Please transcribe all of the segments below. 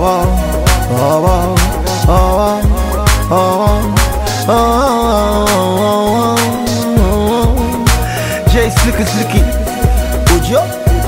Jay Slicky, would you?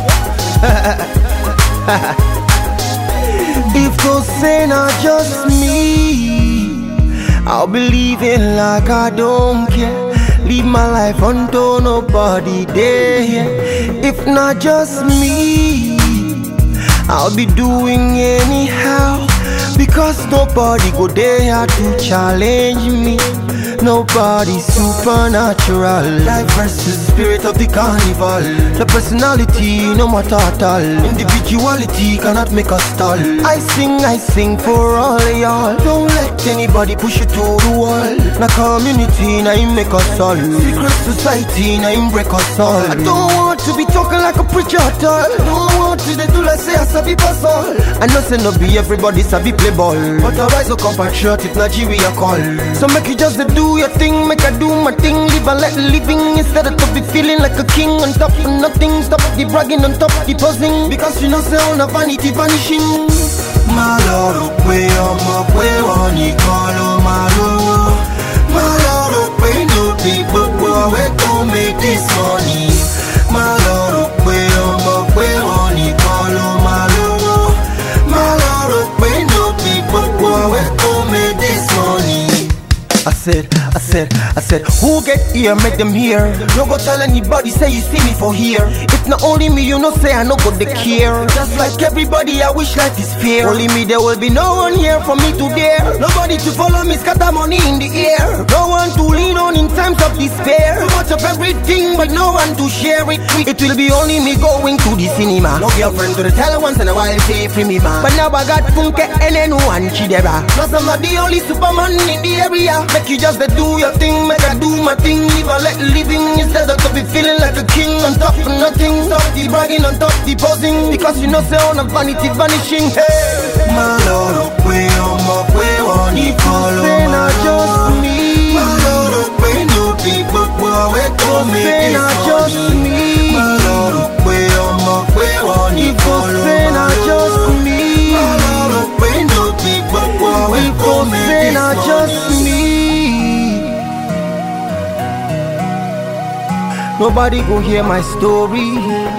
If those say not just me, I'll be living like I don't care. Leave my life until nobody there. If not just me, I'll be doing anyhow, because nobody go there to challenge me. Nobody supernatural. Life versus spirit of the carnival. The personality, no matter at all. Individuality cannot make us stall. I sing for all y'all. Don't let anybody push you to the wall. Na community, na him make us all. Secret society, na him break us all. I don't want to be talking like a preacher at all. Don't want to do like say I sabi pass all. I know say no be everybody sabi play ball, but I rise up compatriot if Nigeria call. So make you just do your thing, make I do my thing. Live and let living instead of to be feeling like a king on top of nothing. Stop the bragging on top of the posing, because you know say all the vanity vanishing. My Lord, we want you call my Lord. My Lord, we no people who we to make this money. My Lord, we want you call my Lord. My Lord, we no people who we to make this money. I said, who get here, make them hear. No go tell anybody, say you see me for here. If not only me, you know say I no go the care. Just like everybody, I wish life is fair. Only me, there will be no one here for me to dare. Nobody to follow me, scatter money in the air. No one to lean on in times of despair. Too much of everything, but no one to share it with. It will be only me going to the cinema. No girlfriend to the tell once in a while, say free me man. But now I got Funke and one Chidera. Plus I'm not the only Superman in the area. Make you just do your thing, make I do my thing. Live and let living instead of to be feeling like a king on top of nothing. Stop the bragging on top the posing, because you know say all the vanity vanishing. Hey, my Lord, we want you follow my Lord. My Lord, we no people who we to make this money. My Lord, we want you follow my Lord. My Lord, we no people who we to make this money. Nobody go hear my story.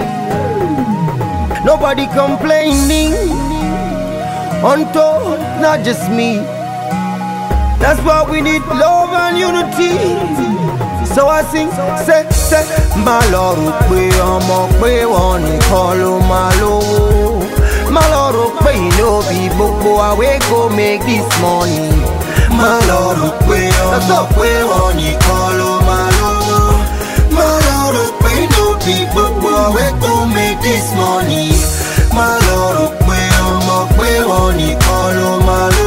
Nobody complaining. Untold, not just me. That's why we need love and unity. So I sing, say, my Lord, we want to call my Lord. My Lord, we no people go away, go make this money. My Lord, we want to call my Lord. My Lord, we no people who we to make this money. My Lord, we want to call my Lord.